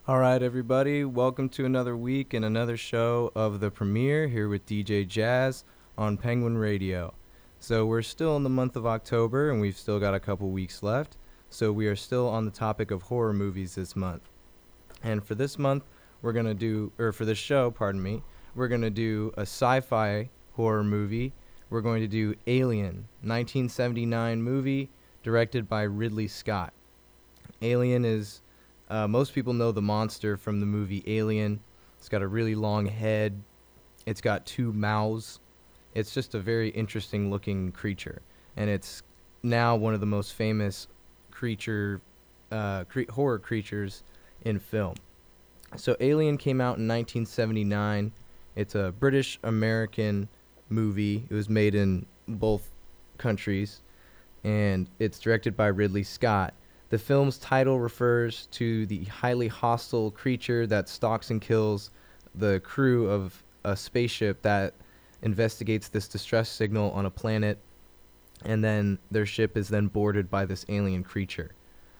All right, everybody, welcome to another week and another show of The Premiere here with DJ Jazz on Penguin Radio. So we're still in the month of October and we've still got a couple weeks left. So we are still on the topic of horror movies this month. And for this month, we're going to do, or for this show, pardon me, we're going to do a sci-fi horror movie. We're going to do Alien, 1979 movie directed by Ridley Scott. Alien is... most people know the monster from the movie Alien. It's got a really long head. It's got two mouths. It's just a very interesting looking creature. And it's now one of the most famous horror creatures in film. So Alien came out in 1979. It's a British-American movie. It was made in both countries. And it's directed by Ridley Scott. The film's title refers to the highly hostile creature that stalks and kills the crew of a spaceship that investigates this distress signal on a planet, and then their ship is then boarded by this alien creature.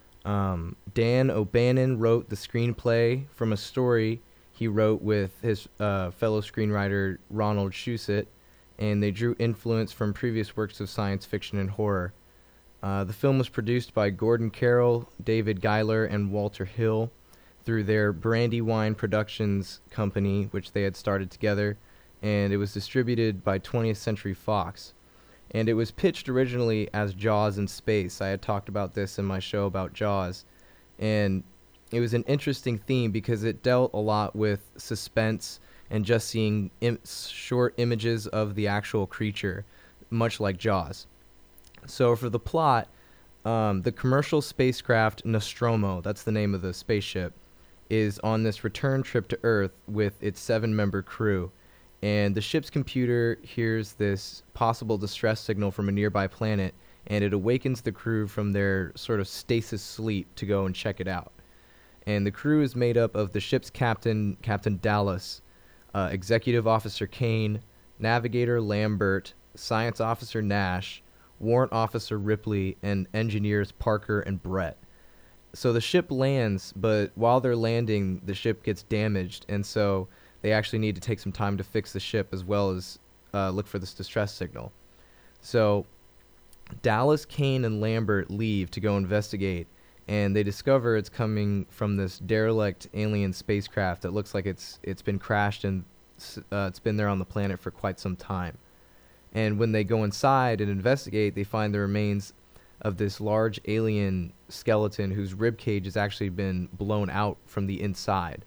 Dan O'Bannon wrote the screenplay from a story he wrote with his fellow screenwriter Ronald Shusett, and they drew influence from previous works of science fiction and horror. The film was produced by Gordon Carroll, David Giler, and Walter Hill through their Brandywine Productions company, which they had started together, and it was distributed by 20th Century Fox. And it was pitched originally as Jaws in space. I had talked about this in my show about Jaws, and it was an interesting theme because it dealt a lot with suspense and just seeing short images of the actual creature, much like Jaws. So for the plot, the commercial spacecraft Nostromo, that's the name of the spaceship, is on this return trip to Earth with its 7-member crew. And the ship's computer hears this possible distress signal from a nearby planet, and it awakens the crew from their sort of stasis sleep to go and check it out. And the crew is made up of the ship's captain, Captain Dallas, Executive Officer Kane, Navigator Lambert, Science Officer Nash, Warrant Officer Ripley, and engineers Parker and Brett. So the ship lands, but while they're landing, the ship gets damaged, and so they actually need to take some time to fix the ship as well as look for this distress signal. So Dallas, Kane, and Lambert leave to go investigate, and they discover it's coming from this derelict alien spacecraft that looks like it's been crashed and it's been there on the planet for quite some time. And when they go inside and investigate, they find the remains of this large alien skeleton whose rib cage has actually been blown out from the inside.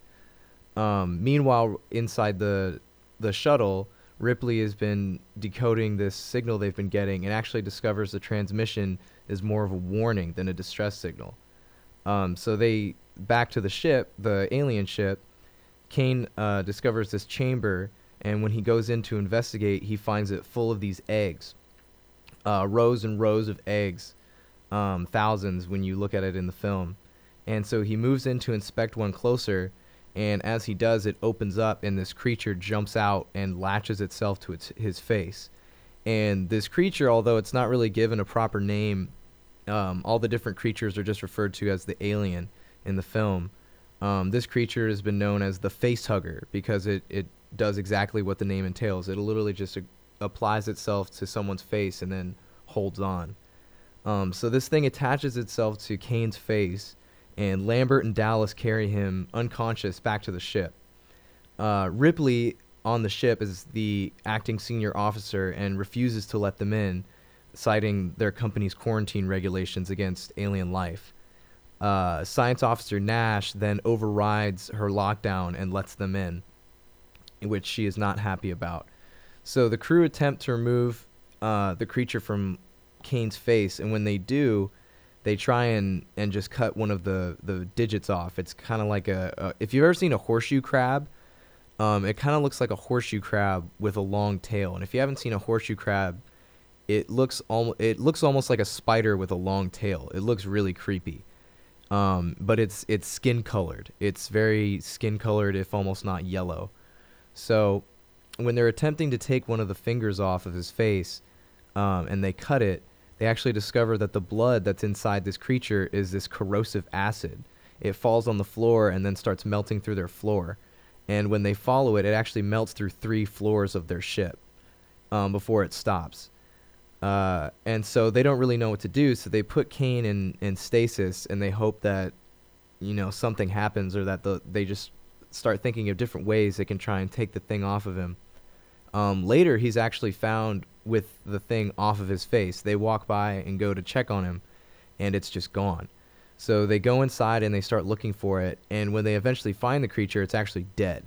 Meanwhile, inside the shuttle, Ripley has been decoding this signal they've been getting and actually discovers the transmission is more of a warning than a distress signal. So they, back to the ship, the alien ship, Kane discovers this chamber. And when he goes in to investigate, he finds it full of these eggs, rows and rows of eggs, thousands when you look at it in the film. And so he moves in to inspect one closer, and as he does, it opens up, and this creature jumps out and latches itself to his face. And this creature, although it's not really given a proper name, all the different creatures are just referred to as the alien in the film. This creature has been known as the face hugger because it does exactly what the name entails. It literally just applies itself to someone's face and then holds on. So this thing attaches itself to Kane's face, and Lambert and Dallas carry him unconscious back to the ship. Ripley on the ship is the acting senior officer and refuses to let them in, citing their company's quarantine regulations against alien life. Science Officer Nash then overrides her lockdown and lets them in, which she is not happy about. So the crew attempt to remove the creature from Kane's face, and when they do, they try and just cut one of the digits off. It's kind of like if you've ever seen a horseshoe crab, it kind of looks like a horseshoe crab with a long tail. And if you haven't seen a horseshoe crab, it looks almost like a spider with a long tail. It looks really creepy. But it's skin colored. It's very skin colored, if almost not yellow. So when they're attempting to take one of the fingers off of his face, and they cut it, they actually discover that the blood that's inside this creature is this corrosive acid. it falls on the floor and then starts melting through their floor. And when they follow it, it actually melts through 3 floors of their ship before it stops. And so they don't really know what to do, so they put Kane in stasis, and they hope that, something happens, or that they just start thinking of different ways they can try and take the thing off of him. Later, he's actually found with the thing off of his face. They walk by and go to check on him, and it's just gone. So they go inside and they start looking for it, and when they eventually find the creature, it's actually dead.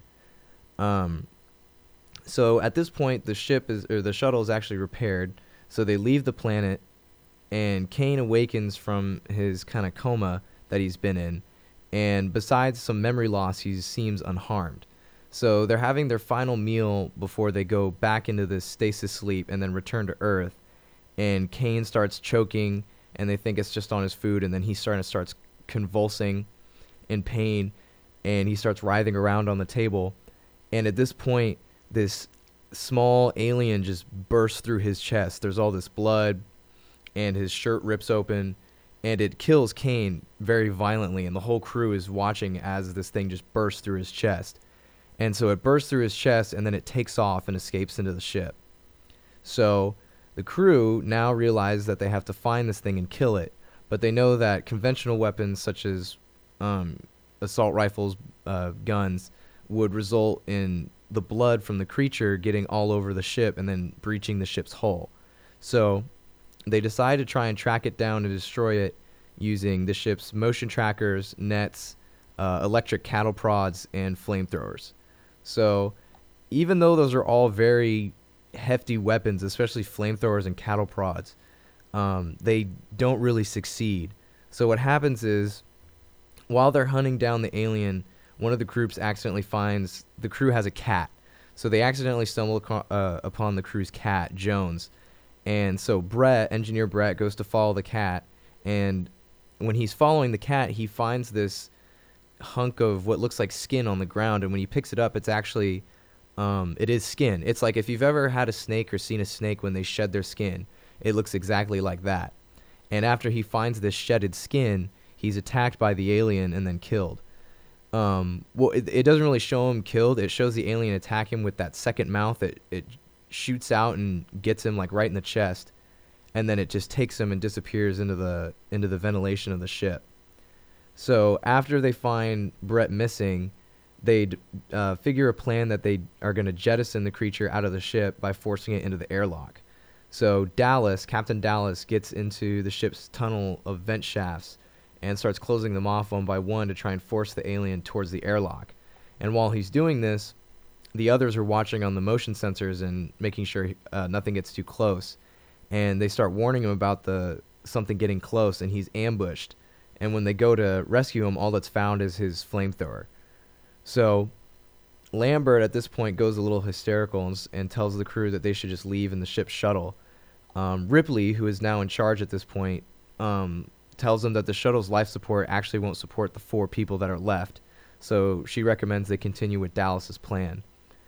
So at this point, the shuttle is actually repaired. So they leave the planet, and Kane awakens from his kind of coma that he's been in, and besides some memory loss, he seems unharmed. So they're having their final meal before they go back into this stasis sleep and then return to Earth, and Kane starts choking, and they think it's just on his food, and then he starts convulsing in pain, and he starts writhing around on the table. And at this point, this small alien just bursts through his chest. There's all this blood, and his shirt rips open, and it kills Kane very violently, and the whole crew is watching as this thing just bursts through his chest. And so it bursts through his chest, and then it takes off and escapes into the ship. So the crew now realize that they have to find this thing and kill it, but they know that conventional weapons such as assault rifles, guns, would result in the blood from the creature getting all over the ship and then breaching the ship's hull. So they decide to try and track it down and destroy it using the ship's motion trackers, nets, electric cattle prods, and flamethrowers. So even though those are all very hefty weapons, especially flamethrowers and cattle prods, they don't really succeed. So what happens is, while they're hunting down the alien, one of the groups accidentally finds the crew has a cat. So they accidentally stumble upon the crew's cat, Jones. And so engineer Brett, goes to follow the cat. And when he's following the cat, he finds this hunk of what looks like skin on the ground. And when he picks it up, it's actually, it is skin. It's like if you've ever had a snake or seen a snake when they shed their skin, it looks exactly like that. And after he finds this shedded skin, he's attacked by the alien and then killed. It doesn't really show him killed. It shows the alien attack him with that second mouth. It shoots out and gets him like right in the chest, and then it just takes him and disappears into the ventilation of the ship. So after they find Brett missing, they figure a plan that they are going to jettison the creature out of the ship by forcing it into the airlock. So Captain Dallas, gets into the ship's tunnel of vent shafts and starts closing them off one by one to try and force the alien towards the airlock. And while he's doing this, the others are watching on the motion sensors and making sure nothing gets too close. And they start warning him about something getting close, and he's ambushed. And when they go to rescue him, all that's found is his flamethrower. So Lambert at this point goes a little hysterical and tells the crew that they should just leave in the ship's shuttle. Ripley, who is now in charge at this point, tells them that the shuttle's life support actually won't support the 4 people that are left, so she recommends they continue with Dallas's plan.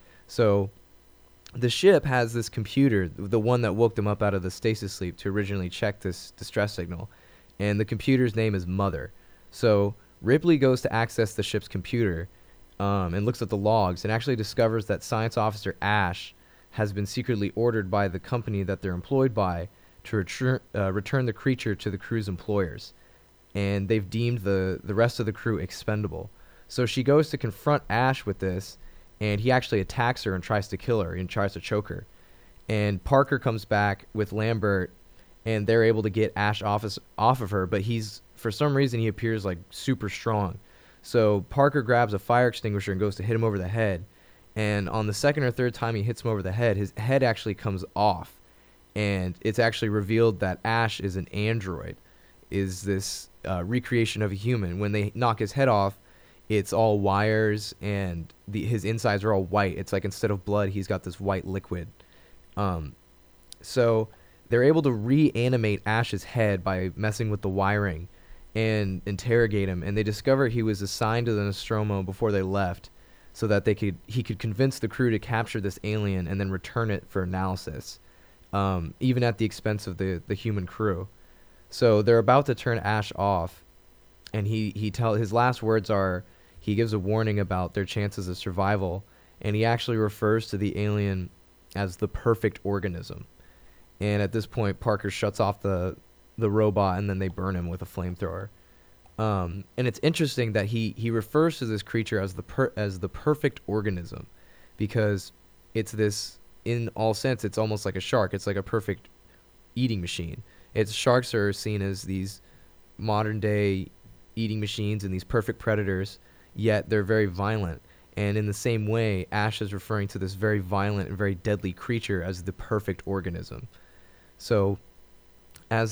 So the ship has this computer, the one that woke them up out of the stasis sleep to originally check this distress signal, and the computer's name is Mother. So Ripley goes to access the ship's computer and looks at the logs and actually discovers that Science Officer Ash has been secretly ordered by the company that they're employed by to return the creature to the crew's employers, and they've deemed the rest of the crew expendable. So she goes to confront Ash with this, and he actually attacks her and tries to kill her and tries to choke her. And Parker comes back with Lambert, and they're able to get Ash off of her, but for some reason he appears like super strong. So Parker grabs a fire extinguisher and goes to hit him over the head, and on the second or third time he hits him over the head, his head actually comes off. And it's actually revealed that Ash is an android, is this recreation of a human. When they knock his head off, it's all wires, and his insides are all white. It's like instead of blood, he's got this white liquid. So they're able to reanimate Ash's head by messing with the wiring and interrogate him. And they discover he was assigned to the Nostromo before they left, so that he could convince the crew to capture this alien and then return it for analysis. Even at the expense of the human crew. So they're about to turn Ash off, and his last words are, he gives a warning about their chances of survival, and he actually refers to the alien as the perfect organism. And at this point, Parker shuts off the robot, and then they burn him with a flamethrower. And it's interesting that he refers to this creature as the perfect organism, because it's this, in all sense, it's almost like a shark. It's like a perfect eating machine. Sharks are seen as these modern day eating machines and these perfect predators, yet they're very violent. And in the same way, Ash is referring to this very violent and very deadly creature as the perfect organism. So at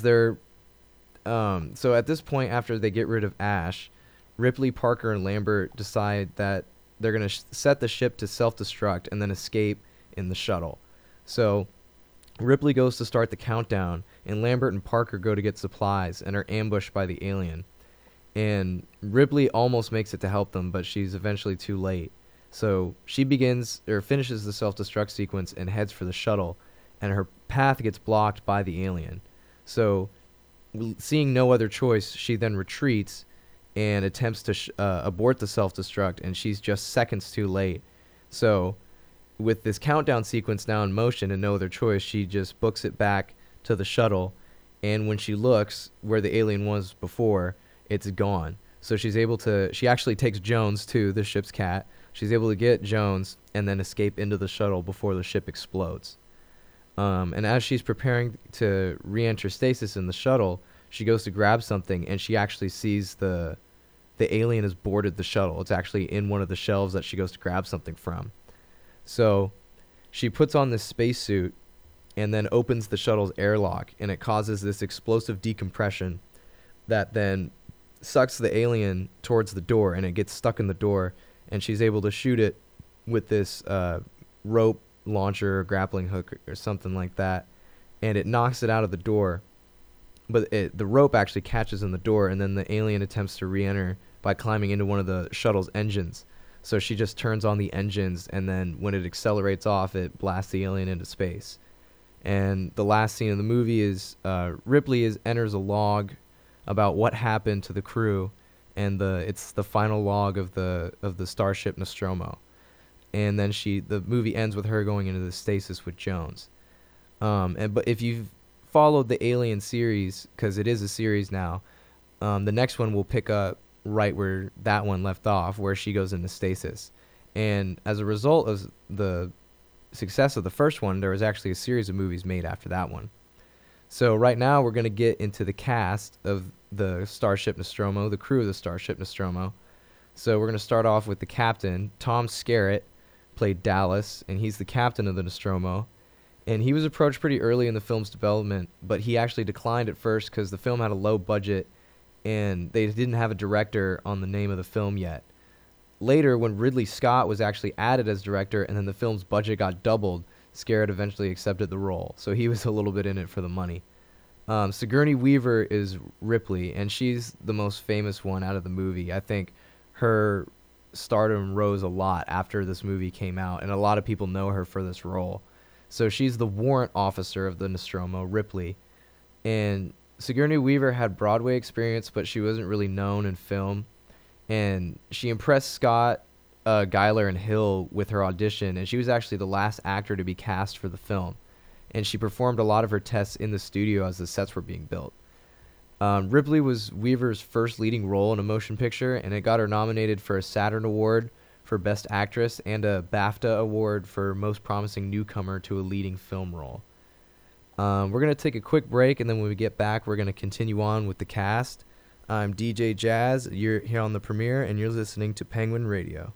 this point, after they get rid of Ash, Ripley, Parker, and Lambert decide that they're going to set the ship to self-destruct and then escape in the shuttle. So Ripley goes to start the countdown, and Lambert and Parker go to get supplies and are ambushed by the alien. And Ripley almost makes it to help them, but she's eventually too late. So she finishes the self-destruct sequence and heads for the shuttle, and her path gets blocked by the alien. So seeing no other choice, she then retreats and attempts to abort the self-destruct, and she's just seconds too late. So with this countdown sequence now in motion and no other choice, she just books it back to the shuttle, and when she looks where the alien was before, it's gone. So she actually takes Jones too, the ship's cat. She's able to get Jones and then escape into the shuttle before the ship explodes. And as she's preparing to re-enter stasis in the shuttle, she goes to grab something, and she actually sees the alien has boarded the shuttle. It's actually in one of the shelves that she goes to grab something from. So she puts on this spacesuit and then opens the shuttle's airlock, and it causes this explosive decompression that then sucks the alien towards the door, and it gets stuck in the door, and she's able to shoot it with this rope launcher or grappling hook or something like that, and it knocks it out of the door. But the rope actually catches in the door, and then the alien attempts to re-enter by climbing into one of the shuttle's engines. So she just turns on the engines, and then when it accelerates off, it blasts the alien into space. And the last scene of the movie is Ripley enters a log about what happened to the crew, and it's the final log of the starship Nostromo. And then the movie ends with her going into the stasis with Jones. But if you've followed the Alien series, because it is a series now, the next one will pick up right where that one left off, where she goes into stasis. And as a result of the success of the first one, there was actually a series of movies made after that one. So right now we're going to get into the cast of the Starship Nostromo, the crew of the Starship Nostromo. So we're going to start off with the captain. Tom Skerritt played Dallas, and he's the captain of the Nostromo. And he was approached pretty early in the film's development, but he actually declined at first because the film had a low budget and they didn't have a director on the name of the film yet. Later, when Ridley Scott was actually added as director and then the film's budget got doubled, Skerritt eventually accepted the role. So he was a little bit in it for the money. Sigourney Weaver is Ripley, and she's the most famous one out of the movie. I think her stardom rose a lot after this movie came out, and a lot of people know her for this role. So she's the warrant officer of the Nostromo, Ripley. And Sigourney Weaver had Broadway experience, but she wasn't really known in film. And she impressed Scott, Geiler, and Hill with her audition, and she was actually the last actor to be cast for the film. And she performed a lot of her tests in the studio as the sets were being built. Ripley was Weaver's first leading role in a motion picture, and it got her nominated for a Saturn Award for Best Actress and a BAFTA Award for Most Promising Newcomer to a Leading Film Role. We're going to take a quick break, and then when we get back, we're going to continue on with the cast. I'm DJ Jazz. You're here on the premiere, and you're listening to Penguin Radio.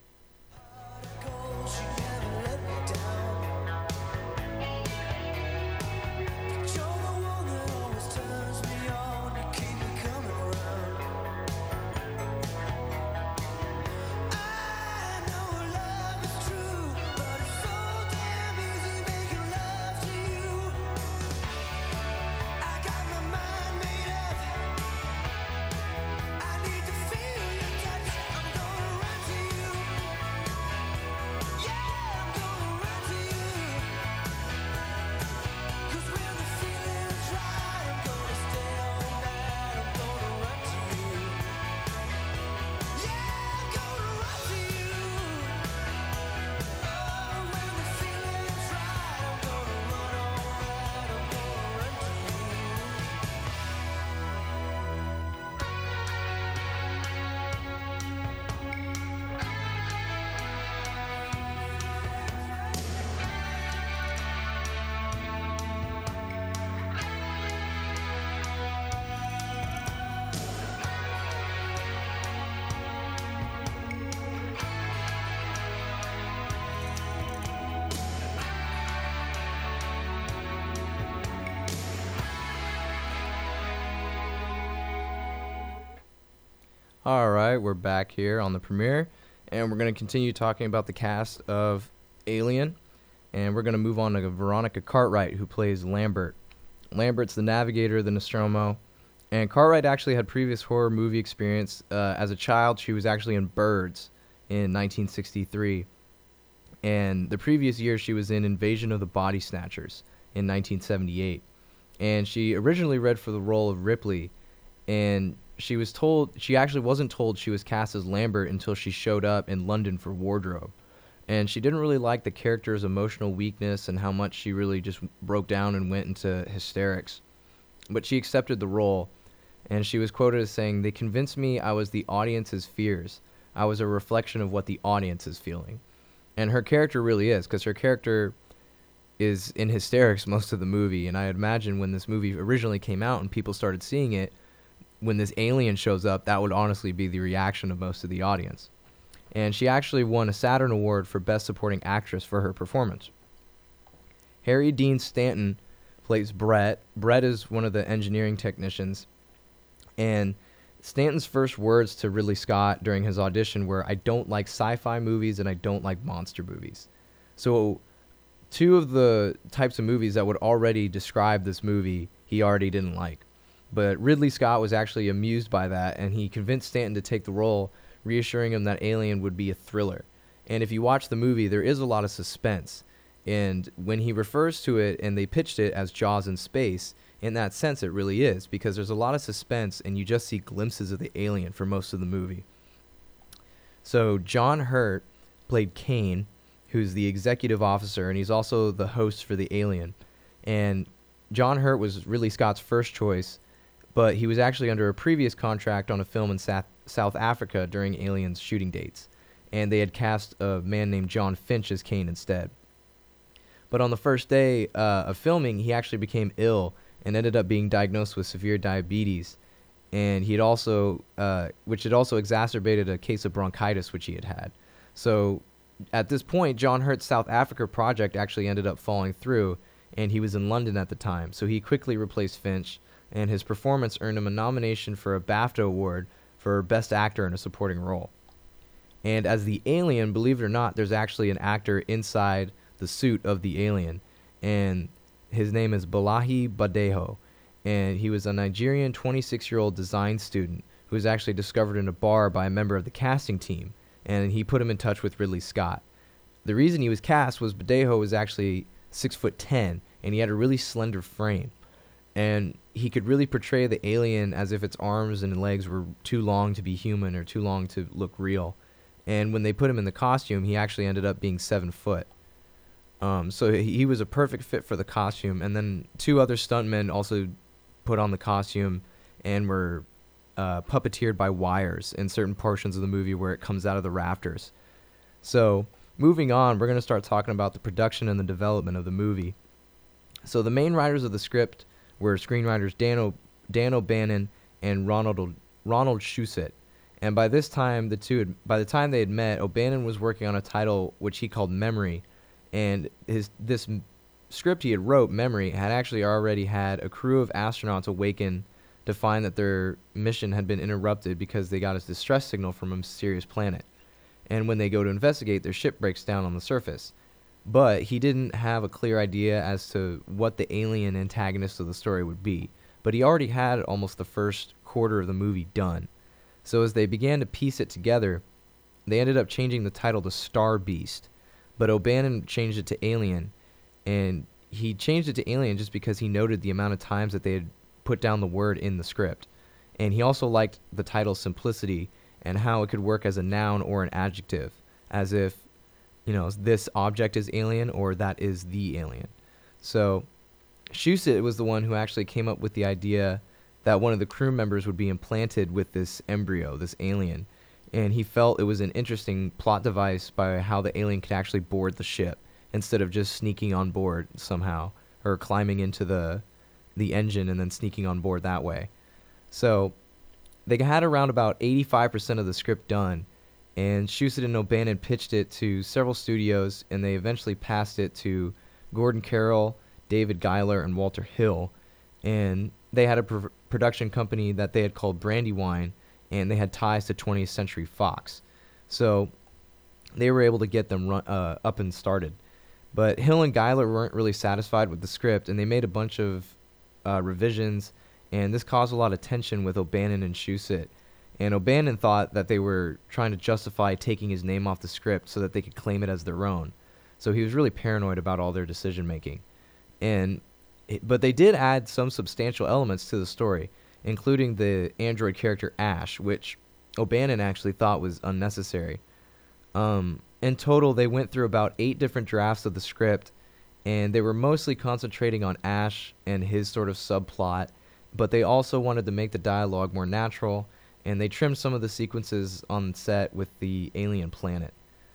All right, we're back here on the premiere, and we're going to continue talking about the cast of Alien, and we're going to move on to Veronica Cartwright, who plays Lambert. Lambert's the navigator of the Nostromo, and Cartwright actually had previous horror movie experience. As a child, she was actually in Birds in 1963, and the previous year she was in Invasion of the Body Snatchers in 1978, and she originally read for the role of Ripley, and she actually wasn't told she was cast as Lambert until she showed up in London for wardrobe. And she didn't really like the character's emotional weakness and how much she really just broke down and went into hysterics. But she accepted the role, and she was quoted as saying, "They convinced me I was the audience's fears. I was a reflection of what the audience is feeling." And her character really is, because her character is in hysterics most of the movie. And I imagine when this movie originally came out and people started seeing it, when this alien shows up, that would honestly be the reaction of most of the audience. And she actually won a Saturn Award for Best Supporting Actress for her performance. Harry Dean Stanton plays Brett. Brett is one of the engineering technicians. And Stanton's first words to Ridley Scott during his audition were, "I don't like sci-fi movies and I don't like monster movies." So two of the types of movies that would already describe this movie, he already didn't like. But Ridley Scott was actually amused by that, and he convinced Stanton to take the role, reassuring him that Alien would be a thriller. And if you watch the movie, there is a lot of suspense. And when he refers to it, and they pitched it as Jaws in space, in that sense it really is, because there's a lot of suspense, and you just see glimpses of the alien for most of the movie. So John Hurt played Kane, who's the executive officer, and he's also the host for the Alien. And John Hurt was Ridley Scott's first choice, but he was actually under a previous contract on a film in South Africa during Alien's shooting dates, and they had cast a man named John Finch as Kane instead. But on the first day of filming, he actually became ill and ended up being diagnosed with severe diabetes, and he had also, which had also exacerbated a case of bronchitis which he had had. So at this point, John Hurt's South Africa project actually ended up falling through, and he was in London at the time, so he quickly replaced Finch, and his performance earned him a nomination for a BAFTA award for Best Actor in a Supporting Role. And as the alien, believe it or not, there's actually an actor inside the suit of the alien, and his name is Balaji Badejo, and he was a Nigerian 26-year-old design student who was actually discovered in a bar by a member of the casting team, and he put him in touch with Ridley Scott. The reason he was cast was Badejo was actually 6'10", and he had a really slender frame. And he could really portray the alien as if its arms and legs were too long to be human or too long to look real. And when they put him in the costume, he actually ended up being 7 foot. So he was a perfect fit for the costume. And then 2 other stuntmen also put on the costume and were puppeteered by wires in certain portions of the movie where it comes out of the rafters. So moving on, we're going to start talking about the production and the development of the movie. So the main writers of the script were screenwriters Dan O'Bannon and Ronald Shusett. And by the time they had met, O'Bannon was working on a title which he called Memory, and this script he had wrote, Memory, had actually already had a crew of astronauts awaken to find that their mission had been interrupted because they got a distress signal from a mysterious planet. And when they go to investigate, their ship breaks down on the surface. But he didn't have a clear idea as to what the alien antagonist of the story would be. But he already had almost the first quarter of the movie done. So as they began to piece it together, they ended up changing the title to Star Beast. But O'Bannon changed it to Alien. And he changed it to Alien just because he noted the amount of times that they had put down the word in the script. And he also liked the title Simplicity and how it could work as a noun or an adjective, as if, you know, this object is alien or that is the alien. So Shusett was the one who actually came up with the idea that one of the crew members would be implanted with this embryo, this alien, and he felt it was an interesting plot device by how the alien could actually board the ship instead of just sneaking on board somehow or climbing into the engine and then sneaking on board that way. So they had around about 85% of the script done, and Shusett and O'Bannon pitched it to several studios, and they eventually passed it to Gordon Carroll, David Giler, and Walter Hill. And they had a production company that they had called Brandywine, and they had ties to 20th Century Fox. So they were able to get them up and started. But Hill and Giler weren't really satisfied with the script, and they made a bunch of revisions, and this caused a lot of tension with O'Bannon and Shusett. And O'Bannon thought that they were trying to justify taking his name off the script so that they could claim it as their own. So he was really paranoid about all their decision making. But they did add some substantial elements to the story, including the android character Ash, which O'Bannon actually thought was unnecessary. In total, they went through about 8 different drafts of the script, and they were mostly concentrating on Ash and his sort of subplot, but they also wanted to make the dialogue more natural, and they trimmed some of the sequences on set with the alien planet.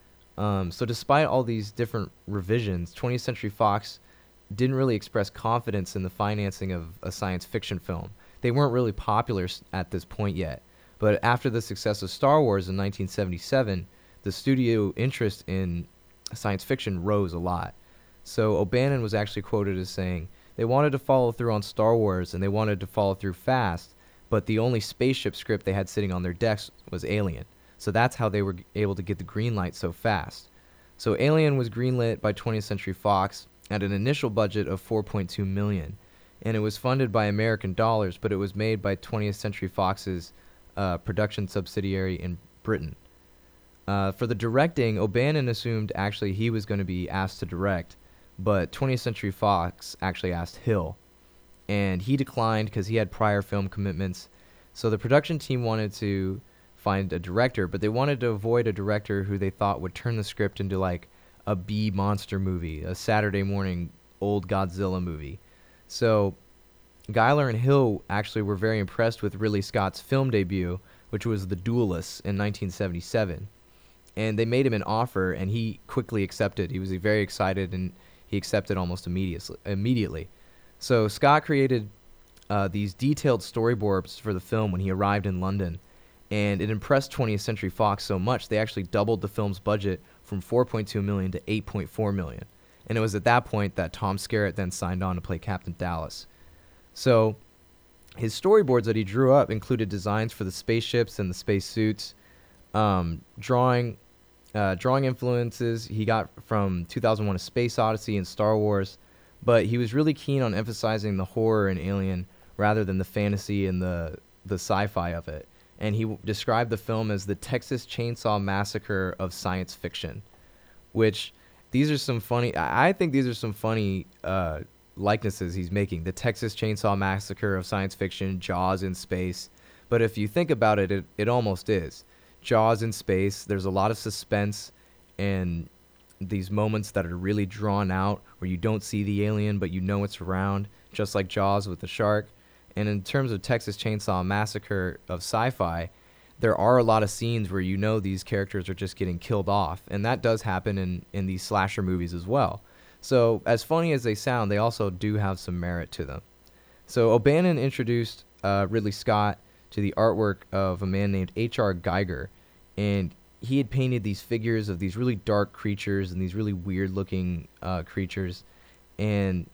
So despite all these different revisions, 20th Century Fox didn't really express confidence in the financing of a science fiction film. They weren't really popular at this point yet, but after the success of Star Wars in 1977, the studio interest in science fiction rose a lot. So O'Bannon was actually quoted as saying, they wanted to follow through on Star Wars, and they wanted to follow through fast, but the only spaceship script they had sitting on their desks was Alien. So that's how they were able to get the green light so fast. So Alien was greenlit by 20th Century Fox at an initial budget of $4.2 million, and it was funded by American dollars, but it was made by 20th Century Fox's production subsidiary in Britain. For the directing, O'Bannon assumed actually he was going to be asked to direct, but 20th Century Fox actually asked Hill, and he declined because he had prior film commitments. So the production team wanted to find a director, but they wanted to avoid a director who they thought would turn the script into like a B monster movie, a Saturday morning old Godzilla movie. So Giler and Hill actually were very impressed with Ridley Scott's film debut, which was The Duelists in 1977. And they made him an offer, and he quickly accepted. He was very excited, and he accepted almost immediately. So Scott created these detailed storyboards for the film when he arrived in London, and it impressed 20th Century Fox so much they actually doubled the film's budget from $4.2 million to $8.4 million. And it was at that point that Tom Skerritt then signed on to play Captain Dallas. So his storyboards that he drew up included designs for the spaceships and the spacesuits, drawing influences he got from 2001: A Space Odyssey and Star Wars, but he was really keen on emphasizing the horror in Alien rather than the fantasy and the sci-fi of it. And he described the film as the Texas Chainsaw Massacre of science fiction, which I think these are some funny likenesses he's making. The Texas Chainsaw Massacre of science fiction, Jaws in space. But if you think about it, it almost is. Jaws in space, there's a lot of suspense and these moments that are really drawn out where you don't see the alien but you know it's around, just like Jaws with the shark. And in terms of Texas Chainsaw Massacre of sci-fi, there are a lot of scenes where you know these characters are just getting killed off, and that does happen in these slasher movies as well. So as funny as they sound, they also do have some merit to them. So O'Bannon introduced Ridley Scott to the artwork of a man named H.R. Geiger, and he had painted these figures of these really dark creatures and these really weird-looking creatures, and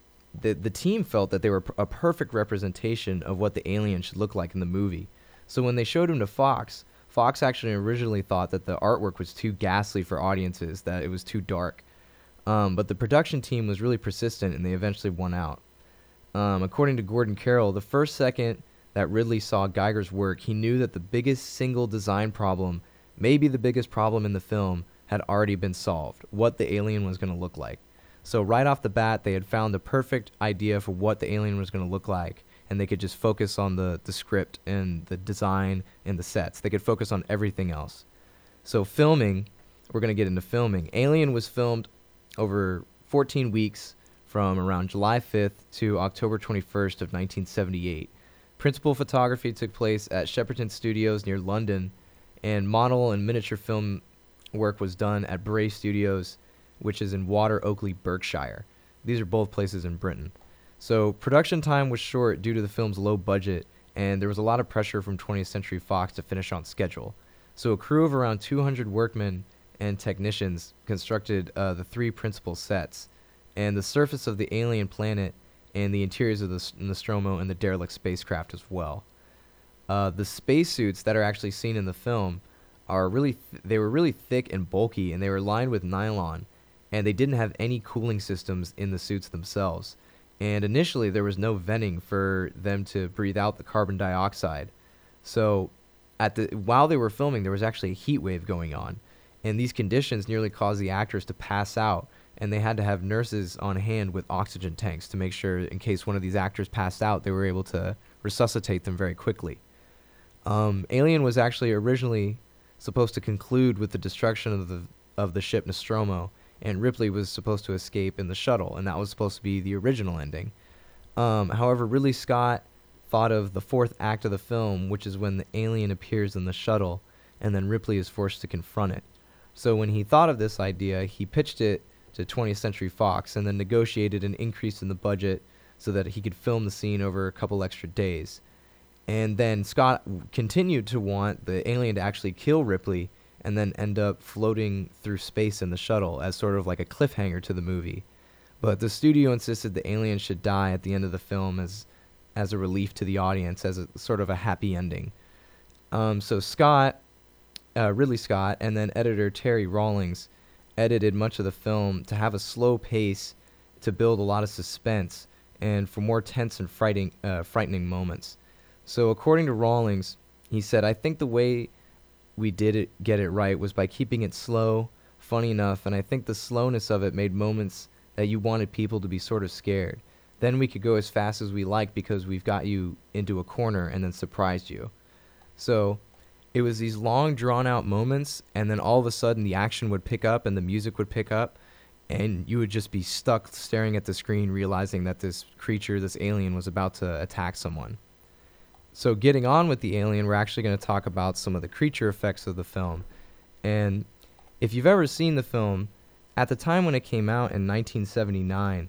the team felt that they were a perfect representation of what the alien should look like in the movie. So when they showed him to Fox, Fox actually originally thought that the artwork was too ghastly for audiences, that it was too dark. But the production team was really persistent, and they eventually won out. According to Gordon Carroll, the first second that Ridley saw Geiger's work, he knew that the biggest single design problem, maybe the biggest problem in the film, had already been solved: what the alien was going to look like. So right off the bat, they had found the perfect idea for what the alien was going to look like, and they could just focus on the script and the design and the sets. They could focus on everything else. So filming, we're going to get into filming. Alien was filmed over 14 weeks from around July 5th to October 21st of 1978. Principal photography took place at Shepperton Studios near London, and model and miniature film work was done at Bray Studios, which is in Water Oakley, Berkshire. These are both places in Britain. So production time was short due to the film's low budget, and there was a lot of pressure from 20th Century Fox to finish on schedule. So a crew of around 200 workmen and technicians constructed the 3 principal sets, and the surface of the alien planet and the interiors of the Nostromo and the derelict spacecraft as well. The spacesuits that are actually seen in the film are they were really thick and bulky, and they were lined with nylon, and they didn't have any cooling systems in the suits themselves. And initially, there was no venting for them to breathe out the carbon dioxide. So, while they were filming, there was actually a heat wave going on, and these conditions nearly caused the actors to pass out, and they had to have nurses on hand with oxygen tanks to make sure, in case one of these actors passed out, they were able to resuscitate them very quickly. Alien was actually originally supposed to conclude with the destruction of the ship Nostromo, and Ripley was supposed to escape in the shuttle, and that was supposed to be the original ending. However, Ridley Scott thought of the fourth act of the film, which is when the alien appears in the shuttle, and then Ripley is forced to confront it. So when he thought of this idea, he pitched it to 20th Century Fox, and then negotiated an increase in the budget so that he could film the scene over a couple extra days. And then Scott continued to want the alien to actually kill Ripley and then end up floating through space in the shuttle as sort of like a cliffhanger to the movie. But the studio insisted the alien should die at the end of the film as a relief to the audience, as a sort of a happy ending. So Ridley Scott, and then editor Terry Rawlings edited much of the film to have a slow pace to build a lot of suspense and for more tense and frightening moments. So according to Rawlings, he said, "I think the way we get it right was by keeping it slow, funny enough, and I think the slowness of it made moments that you wanted people to be sort of scared. Then we could go as fast as we like because we've got you into a corner and then surprised you." So it was these long drawn-out moments, and then all of a sudden the action would pick up and the music would pick up, and you would just be stuck staring at the screen realizing that this creature, this alien, was about to attack someone. So getting on with the alien, we're actually going to talk about some of the creature effects of the film. And if you've ever seen the film, at the time when it came out in 1979,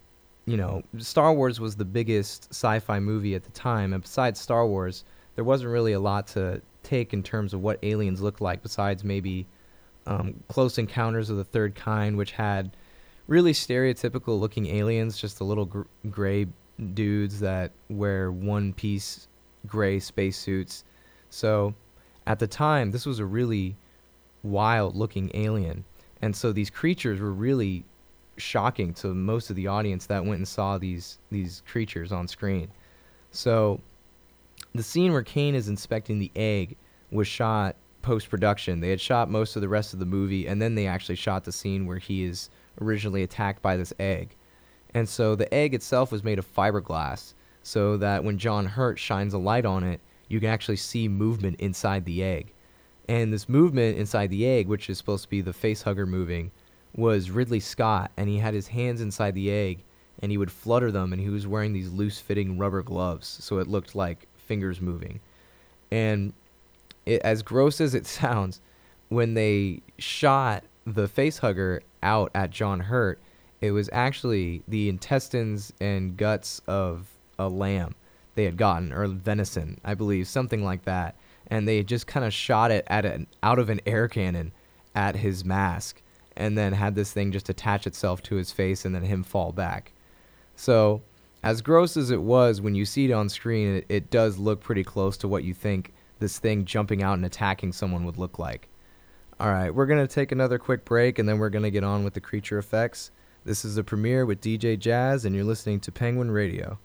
Star Wars was the biggest sci-fi movie at the time, and besides Star Wars, there wasn't really a lot to take in terms of what aliens looked like, besides maybe Close Encounters of the Third Kind, which had really stereotypical looking aliens, just the little gray dudes that wear one-piece gray spacesuits. So at the time, this was a really wild-looking alien, and so these creatures were really shocking to most of the audience that went and saw these creatures on screen. So the scene where Kane is inspecting the egg was shot post-production. They had shot most of the rest of the movie, and then they actually shot the scene where he is originally attacked by this egg. And so the egg itself was made of fiberglass, so that when John Hurt shines a light on it, you can actually see movement inside the egg. And this movement inside the egg, which is supposed to be the facehugger moving, was Ridley Scott, and he had his hands inside the egg, and he would flutter them, and he was wearing these loose-fitting rubber gloves, so it looked like fingers moving. And as gross as it sounds, when they shot the facehugger out at John Hurt, it was actually the intestines and guts of a lamb they had gotten, or venison, I believe, something like that. And they just kind of shot it out of an air cannon at his mask, and then had this thing just attach itself to his face and then him fall back. So as gross as it was, when you see it on screen, it does look pretty close to what you think this thing jumping out and attacking someone would look like. All right, we're going to take another quick break, and then we're going to get on with the creature effects. This is the premiere with DJ Jazz, and you're listening to Penguin Radio.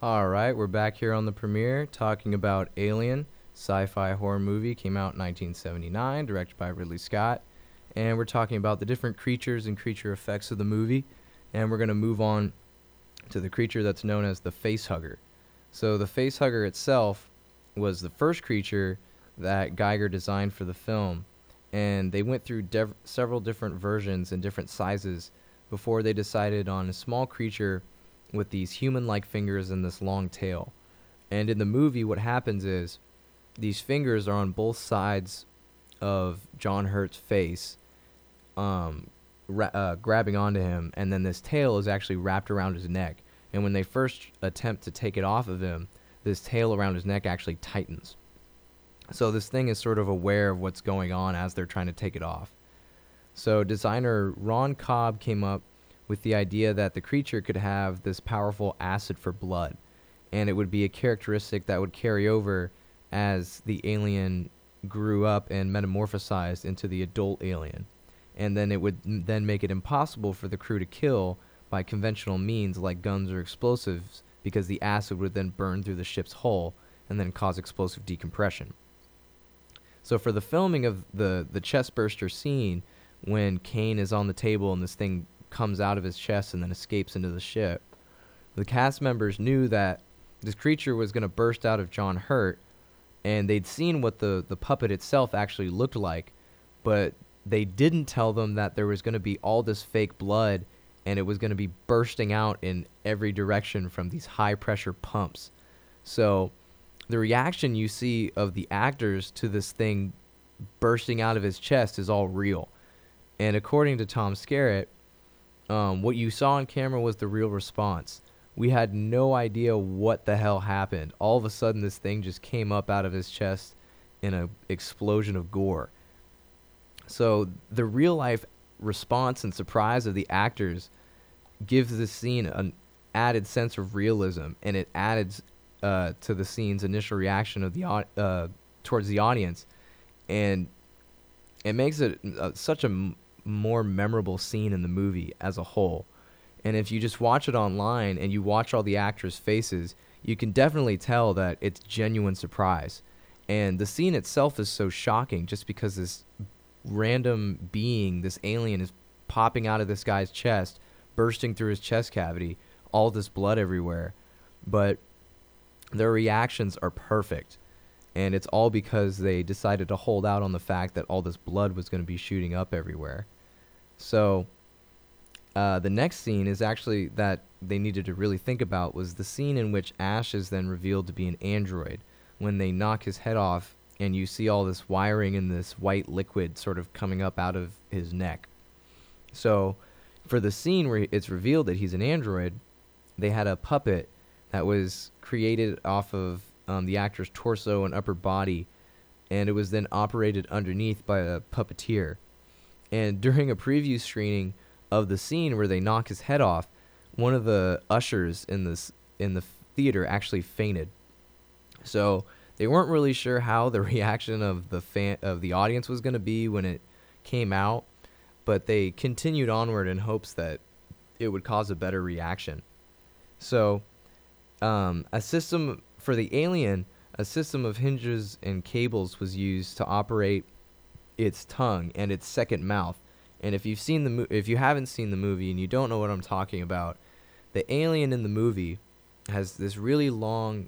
All right, we're back here on the premiere talking about Alien, sci-fi horror movie, came out in 1979, directed by Ridley Scott, and we're talking about the different creatures and creature effects of the movie, and we're going to move on to the creature that's known as the facehugger. So the facehugger itself was the first creature that Geiger designed for the film, and they went through several different versions and different sizes before they decided on a small creature with these human-like fingers and this long tail. And in the movie, what happens is these fingers are on both sides of John Hurt's face, grabbing onto him, and then this tail is actually wrapped around his neck. And when they first attempt to take it off of him, this tail around his neck actually tightens. So this thing is sort of aware of what's going on as they're trying to take it off. So designer Ron Cobb came up with the idea that the creature could have this powerful acid for blood, and it would be a characteristic that would carry over as the alien grew up and metamorphosized into the adult alien. And then it would then make it impossible for the crew to kill by conventional means like guns or explosives, because the acid would then burn through the ship's hull and then cause explosive decompression. So for the filming of the chest burster scene, when Kane is on the table and this thing comes out of his chest and then escapes into the ship, the cast members knew that this creature was going to burst out of John Hurt, and they'd seen what the puppet itself actually looked like, but they didn't tell them that there was going to be all this fake blood, and it was going to be bursting out in every direction from these high-pressure pumps. So the reaction you see of the actors to this thing bursting out of his chest is all real. And according to Tom Skerritt, what you saw on camera was the real response. We had no idea what the hell happened. All of a sudden, this thing just came up out of his chest in an explosion of gore. So the real-life response and surprise of the actors gives the scene an added sense of realism, and it added to the scene's initial reaction of towards the audience, and it makes it such a more memorable scene in the movie as a whole. And if you just watch it online and you watch all the actors' faces, you can definitely tell that it's genuine surprise. And the scene itself is so shocking just because this random being, this alien, is popping out of this guy's chest, bursting through his chest cavity, all this blood everywhere. But their reactions are perfect. And it's all because they decided to hold out on the fact that all this blood was going to be shooting up everywhere. So the next scene is actually that they needed to really think about was the scene in which Ash is then revealed to be an android, when they knock his head off and you see all this wiring and this white liquid sort of coming up out of his neck. So for the scene where it's revealed that he's an android, they had a puppet that was created off of the actor's torso and upper body, and it was then operated underneath by a puppeteer. And during a preview screening of the scene where they knock his head off, one of the ushers in the theater actually fainted. So they weren't really sure how the reaction of the audience was going to be when it came out, but they continued onward in hopes that it would cause a better reaction. So a system for the alien, a system of hinges and cables was used to operate its tongue and its second mouth. And if if you haven't seen the movie and you don't know what I'm talking about, the alien in the movie has this really long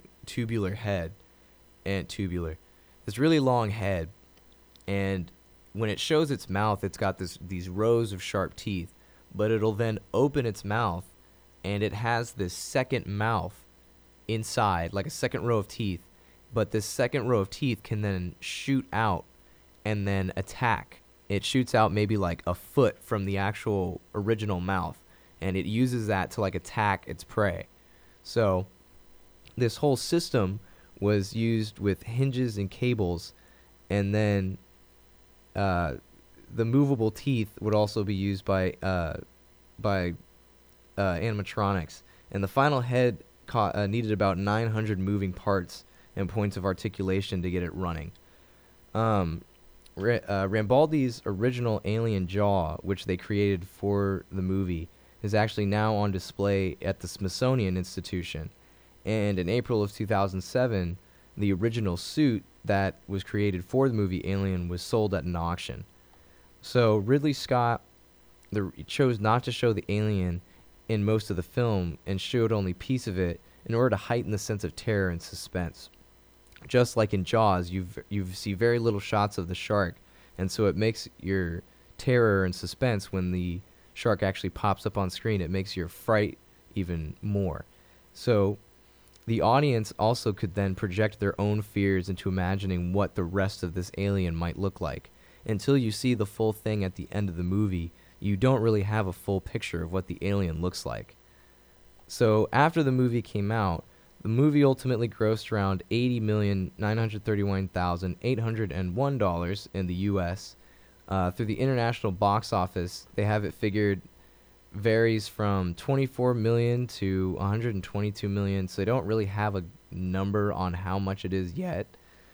this really long head, and when it shows its mouth, it's got these rows of sharp teeth, but it'll then open its mouth, and it has this second mouth inside, like a second row of teeth, but this second row of teeth can then shoot out and then attack. It shoots out maybe like a foot from the actual original mouth, and it uses that to like attack its prey. So this whole system was used with hinges and cables, and then the movable teeth would also be used by animatronics. And the final head needed about 900 moving parts and points of articulation to get it running. Rambaldi's original alien jaw, which they created for the movie, is actually now on display at the Smithsonian Institution. And in April of 2007, the original suit that was created for the movie Alien was sold at an auction. So Ridley Scott chose not to show the alien in most of the film and showed only piece of it in order to heighten the sense of terror and suspense. Just like in Jaws, you see very little shots of the shark, and so it makes your terror and suspense when the shark actually pops up on screen. It makes your fright even more. So the audience also could then project their own fears into imagining what the rest of this alien might look like. Until you see the full thing at the end of the movie, you don't really have a full picture of what the alien looks like. So after the movie came out, the movie ultimately grossed around $80,931,801 in the U.S. Through the international box office, they have it figured varies from 24 million to 122 million, so they don't really have a number on how much it is yet.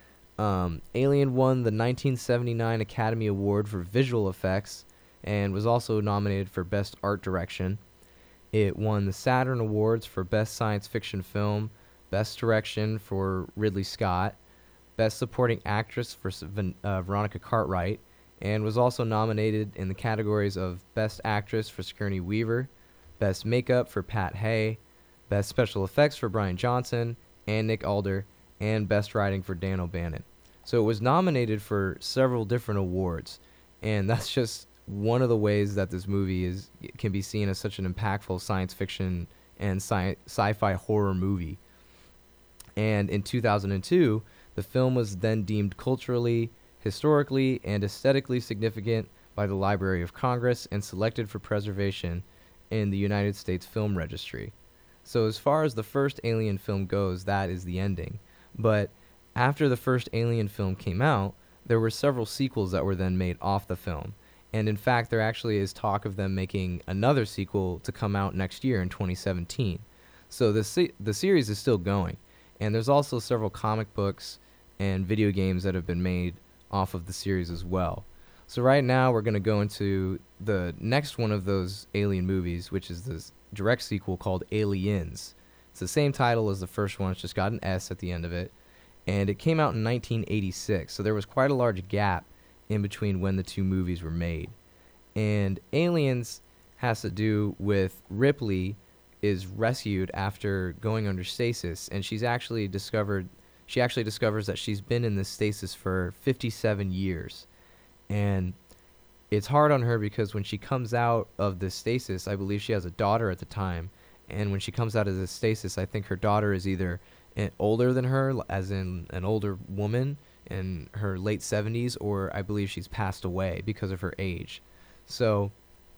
Alien won the 1979 Academy Award for Visual Effects and was also nominated for Best Art Direction. It won the Saturn Awards for Best Science Fiction Film, Best Direction for Ridley Scott, Best Supporting Actress for Veronica Cartwright, and was also nominated in the categories of Best Actress for Sigourney Weaver, Best Makeup for Pat Hay, Best Special Effects for Brian Johnson and Nick Alder, and Best Writing for Dan O'Bannon. So it was nominated for several different awards, and that's just one of the ways that this movie can be seen as such an impactful science fiction and sci-fi horror movie. And in 2002, the film was then deemed culturally, historically, and aesthetically significant by the Library of Congress and selected for preservation in the United States Film Registry. So as far as the first Alien film goes, that is the ending. But after the first Alien film came out, there were several sequels that were then made off the film. And in fact, there actually is talk of them making another sequel to come out next year in 2017. So the series is still going. And there's also several comic books and video games that have been made off of the series as well. So right now we're going to go into the next one of those Alien movies, which is this direct sequel called Aliens. It's the same title as the first one, it's just got an S at the end of it. And it came out in 1986, so there was quite a large gap in between when the two movies were made. And Aliens has to do with Ripley is rescued after going under stasis, and she actually discovers that she's been in this stasis for 57 years. And it's hard on her because when she comes out of this stasis, I believe she has a daughter at the time, and when she comes out of this stasis, I think her daughter is either older than her, as in an older woman in her late 70s, or I believe she's passed away because of her age. So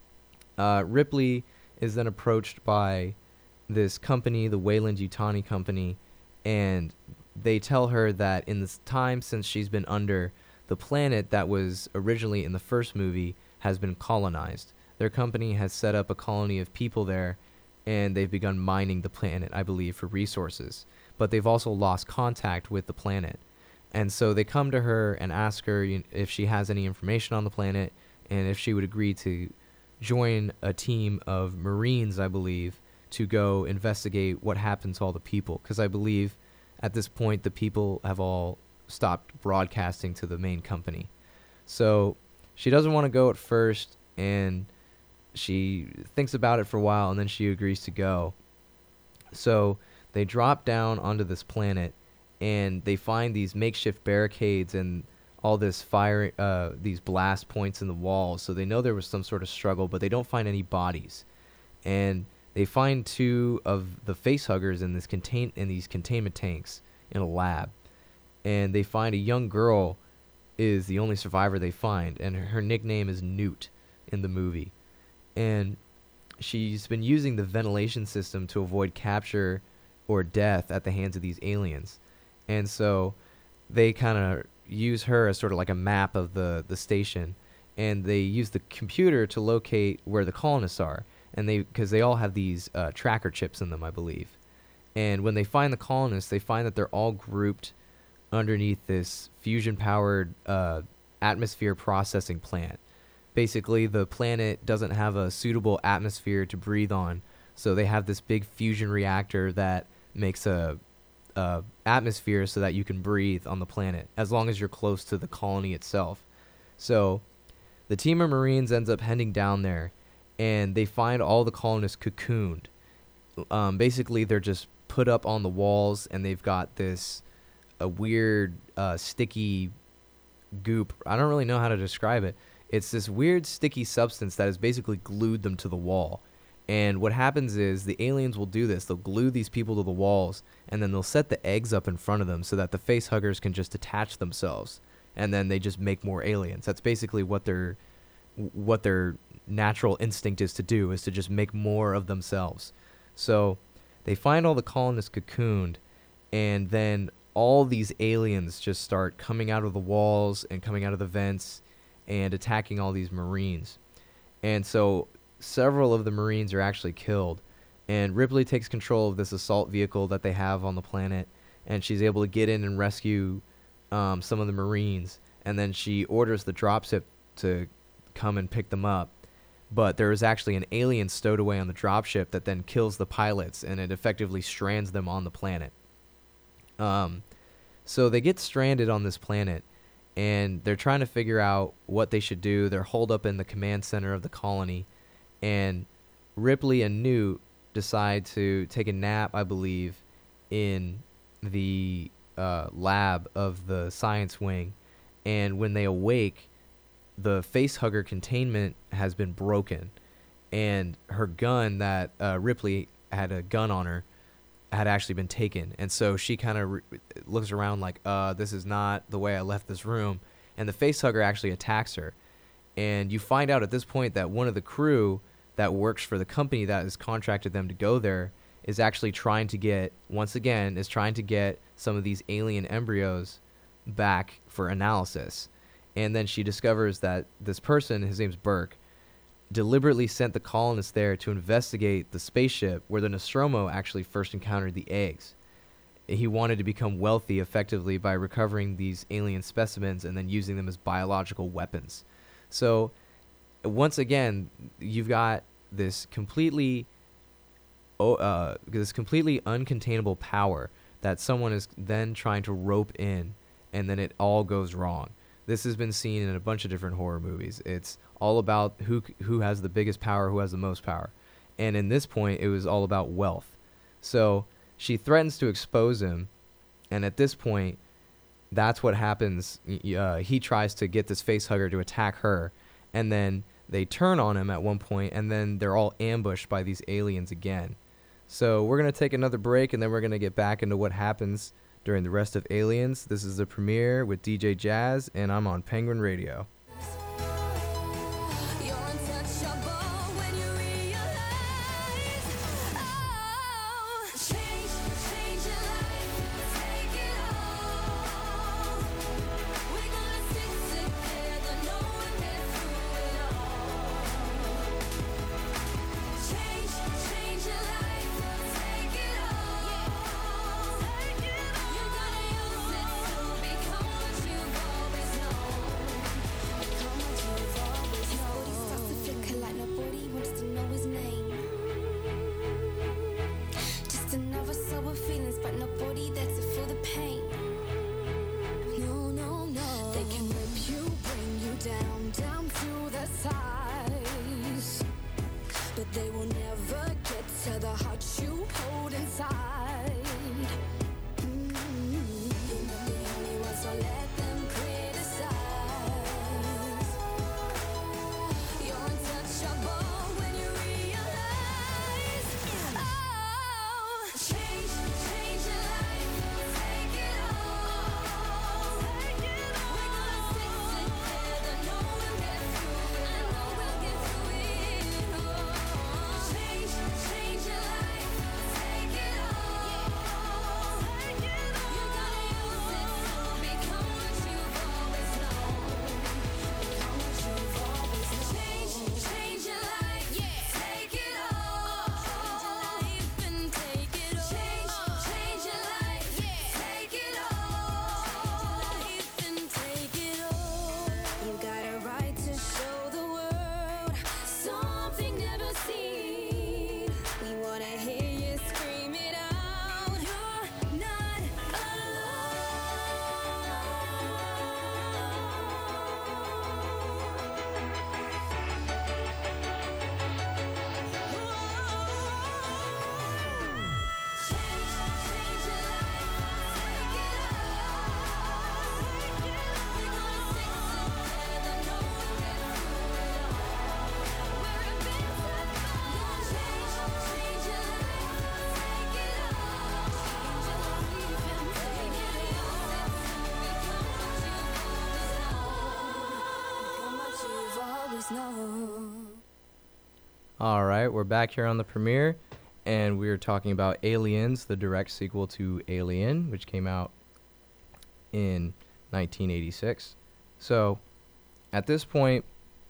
Ripley is then approached by this company, the Weyland-Yutani Company, and they tell her that in this time since she's been under, the planet that was originally in the first movie has been colonized. Their company has set up a colony of people there, and they've begun mining the planet, I believe, for resources. But they've also lost contact with the planet. And so they come to her and ask her if she has any information on the planet and if she would agree to join a team of Marines, I believe, to go investigate what happened to all the people. Because I believe at this point the people have all stopped broadcasting to the main company. So she doesn't want to go at first, and she thinks about it for a while, and then she agrees to go. So they drop down onto this planet, and they find these makeshift barricades and all this fire, these blast points in the walls. So they know there was some sort of struggle, but they don't find any bodies. And they find two of the facehuggers in these containment tanks in a lab. And they find a young girl is the only survivor they find, and her nickname is Newt in the movie. And she's been using the ventilation system to avoid capture or death at the hands of these aliens. And so they kind of use her as sort of like a map of the station, and they use the computer to locate where the colonists are, and because they all have these tracker chips in them, I believe. And when they find the colonists, they find that they're all grouped underneath this fusion-powered atmosphere processing plant. Basically, the planet doesn't have a suitable atmosphere to breathe on, so they have this big fusion reactor that makes a atmosphere so that you can breathe on the planet, as long as you're close to the colony itself. So the team of Marines ends up heading down there, and they find all the colonists cocooned. Basically, they're just put up on the walls, and they've got this a weird sticky goop. I don't really know how to describe it. It's this weird sticky substance that has basically glued them to the wall. And what happens is the aliens will do this. They'll glue these people to the walls, and then they'll set the eggs up in front of them so that the face huggers can just attach themselves, and then they just make more aliens. That's basically what their natural instinct is to do, is to just make more of themselves. So they find all the colonists cocooned, and then all these aliens just start coming out of the walls and coming out of the vents and attacking all these Marines. And so several of the Marines are actually killed, and Ripley takes control of this assault vehicle that they have on the planet, and she's able to get in and rescue some of the Marines, and then she orders the dropship to come and pick them up. But there is actually an alien stowed away on the dropship that then kills the pilots, and it effectively strands them on the planet. So they get stranded on this planet, and they're trying to figure out what they should do. They're holed up in the command center of the colony, and Ripley and Newt decide to take a nap, I believe, in the lab of the science wing. And when they awake, the facehugger containment has been broken, and her gun that Ripley had a gun on her had actually been taken. And so she kind of looks around like, this is not the way I left this room. And the facehugger actually attacks her. And you find out at this point that one of the crew that works for the company that has contracted them to go there is actually trying to get some of these alien embryos back for analysis. And then she discovers that this person, his name's Burke, deliberately sent the colonists there to investigate the spaceship where the Nostromo actually first encountered the eggs. He wanted to become wealthy effectively by recovering these alien specimens and then using them as biological weapons. So once again, you've got this completely uncontainable power that someone is then trying to rope in, and then it all goes wrong. This has been seen in a bunch of different horror movies. It's all about who has the biggest power, who has the most power. And in this point, it was all about wealth. So she threatens to expose him, and at this point, that's what happens. He tries to get this facehugger to attack her, and then they turn on him at one point, and then they're all ambushed by these aliens again. So we're going to take another break, and then we're going to get back into what happens during the rest of Aliens. This is the premiere with DJ Jazz, and I'm on Penguin Radio. All right, we're back here on the premiere, and we're talking about Aliens, the direct sequel to Alien, which came out in 1986. So, at this point,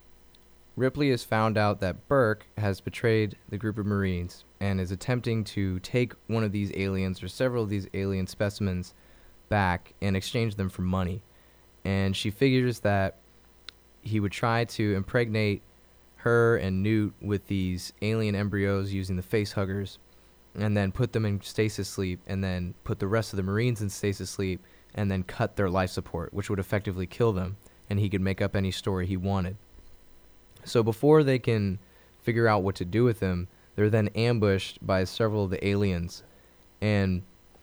Ripley has found out that Burke has betrayed the group of Marines and is attempting to take one of these aliens or several of these alien specimens back and exchange them for money. And she figures that he would try to impregnate her and Newt with these alien embryos using the face huggers, and then put them in stasis sleep, and then put the rest of the Marines in stasis sleep, and then cut their life support, which would effectively kill them, and he could make up any story he wanted. So before they can figure out what to do with him, they're then ambushed by several of the aliens, and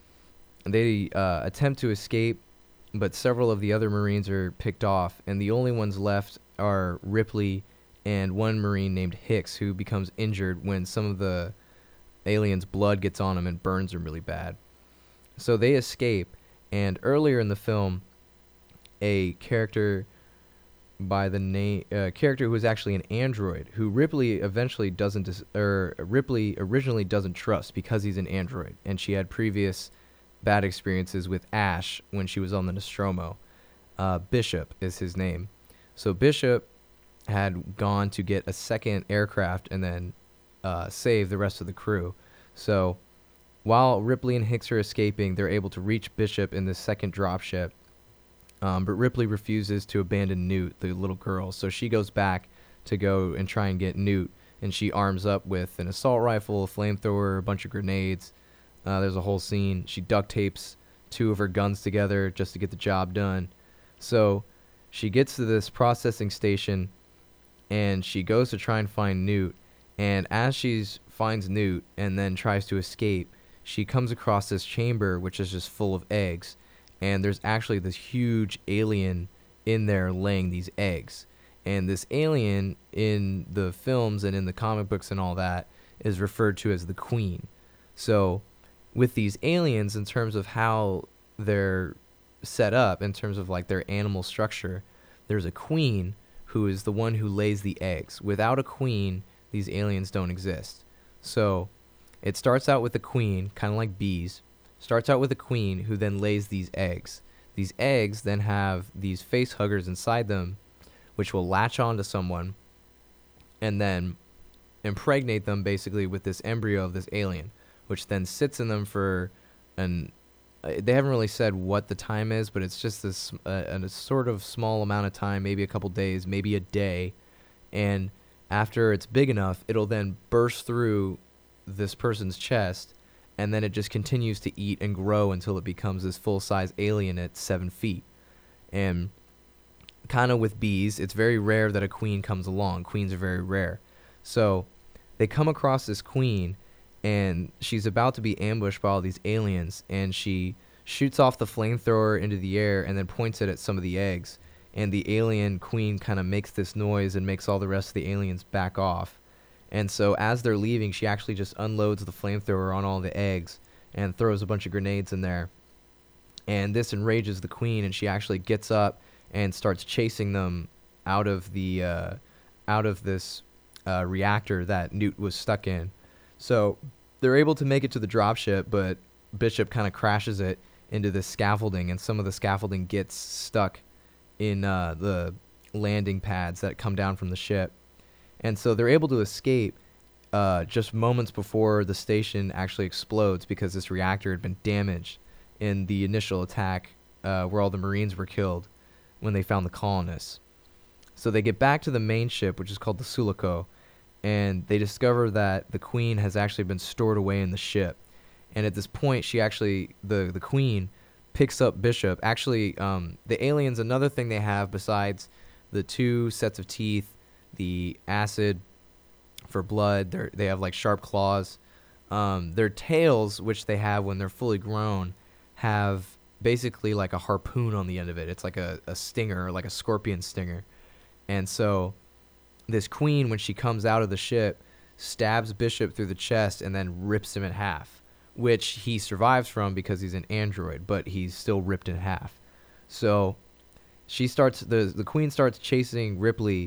they attempt to escape, but several of the other Marines are picked off, and the only ones left are Ripley and one Marine named Hicks, who becomes injured when some of the aliens' blood gets on him and burns him really bad. So they escape, and earlier in the film, a character by the name character who is actually an android, who Ripley eventually doesn't Ripley originally doesn't trust because he's an android, and she had previous bad experiences with Ash when she was on the Nostromo. Bishop is his name. So Bishop had gone to get a second aircraft and then save the rest of the crew. So while Ripley and Hicks are escaping, they're able to reach Bishop in the second dropship. But Ripley refuses to abandon Newt, the little girl, so she goes back to go and try and get Newt, and she arms up with an assault rifle, a flamethrower, a bunch of grenades. There's a whole scene. She duct tapes two of her guns together just to get the job done. So she gets to this processing station, and she goes to try and find Newt, and as she finds Newt and then tries to escape, she comes across this chamber which is just full of eggs. And there's actually this huge alien in there laying these eggs. And this alien in the films and in the comic books and all that is referred to as the Queen. So with these aliens, in terms of how they're set up, in terms of like their animal structure, there's a queen who is the one who lays the eggs. Without a queen, these aliens don't exist. So it starts out with the queen, kind of like bees. Starts out with a queen who then lays these eggs. These eggs then have these face huggers inside them, which will latch onto someone and then impregnate them basically with this embryo of this alien, which then sits in them for they haven't really said what the time is, but it's just this a sort of small amount of time, maybe a couple days, maybe a day. And after it's big enough, it'll then burst through this person's chest, and then it just continues to eat and grow until it becomes this full-size alien at 7 feet. And kind of with bees, it's very rare that a queen comes along. Queens are very rare. So they come across this queen, and she's about to be ambushed by all these aliens, and she shoots off the flamethrower into the air and then points it at some of the eggs. And the alien queen kind of makes this noise and makes all the rest of the aliens back off. And so as they're leaving, she actually just unloads the flamethrower on all the eggs and throws a bunch of grenades in there. And this enrages the queen, and she actually gets up and starts chasing them out of this reactor that Newt was stuck in. So they're able to make it to the dropship, but Bishop kind of crashes it into the scaffolding, and some of the scaffolding gets stuck in the landing pads that come down from the ship. And so they're able to escape just moments before the station actually explodes, because this reactor had been damaged in the initial attack where all the Marines were killed when they found the colonists. So they get back to the main ship, which is called the Sulaco, and they discover that the Queen has actually been stored away in the ship. And at this point, she actually, the Queen, picks up Bishop. Actually, the aliens, another thing they have besides the 2 sets of teeth, the acid for blood, they have like sharp claws. Their tails, which they have when they're fully grown, have basically like a harpoon on the end of it. It's like a stinger, like a scorpion stinger. And so this queen, when she comes out of the ship, stabs Bishop through the chest and then rips him in half, which he survives from because he's an android, but he's still ripped in half. So she starts, the queen starts chasing Ripley,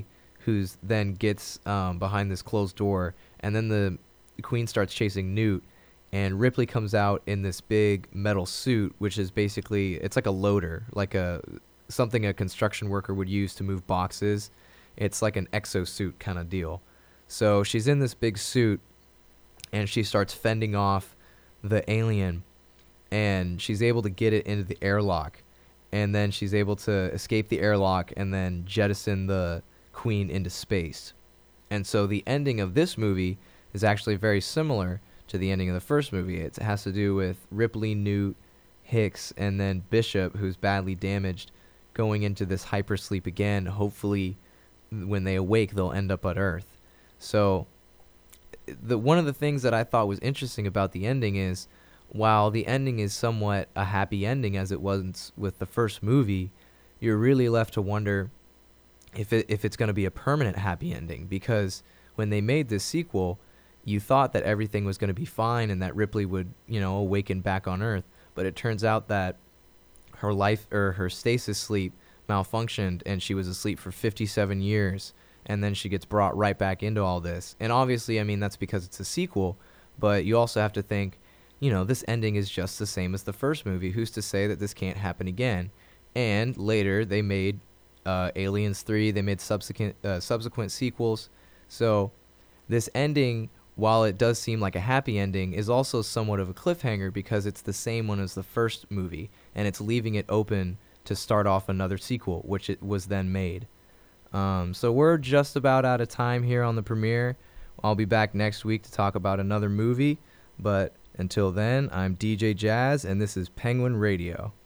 who's then gets behind this closed door, and then the Queen starts chasing Newt, and Ripley comes out in this big metal suit, which is basically, it's like a loader, like something a construction worker would use to move boxes. It's like an exosuit kind of deal. So she's in this big suit, and she starts fending off the alien, and she's able to get it into the airlock, and then she's able to escape the airlock and then jettison the Queen into space. And so the ending of this movie is actually very similar to the ending of the first movie. It has to do with Ripley, Newt, Hicks, and then Bishop, who's badly damaged, going into this hypersleep again. Hopefully, when they awake, they'll end up at Earth. So one of the things that I thought was interesting about the ending is, while the ending is somewhat a happy ending as it was with the first movie, you're really left to wonder if it's going to be a permanent happy ending, because when they made this sequel, you thought that everything was going to be fine and that Ripley would, awaken back on Earth, but it turns out that her stasis sleep malfunctioned and she was asleep for 57 years, and then she gets brought right back into all this. And obviously, that's because it's a sequel, but you also have to think, this ending is just the same as the first movie. Who's to say that this can't happen again? And later, they made Aliens 3. They made subsequent sequels. So this ending, while it does seem like a happy ending, is also somewhat of a cliffhanger because it's the same one as the first movie, and it's leaving it open to start off another sequel, which it was then made. So we're just about out of time here on the premiere. I'll be back next week to talk about another movie, but until then, I'm DJ Jazz, and this is Penguin Radio.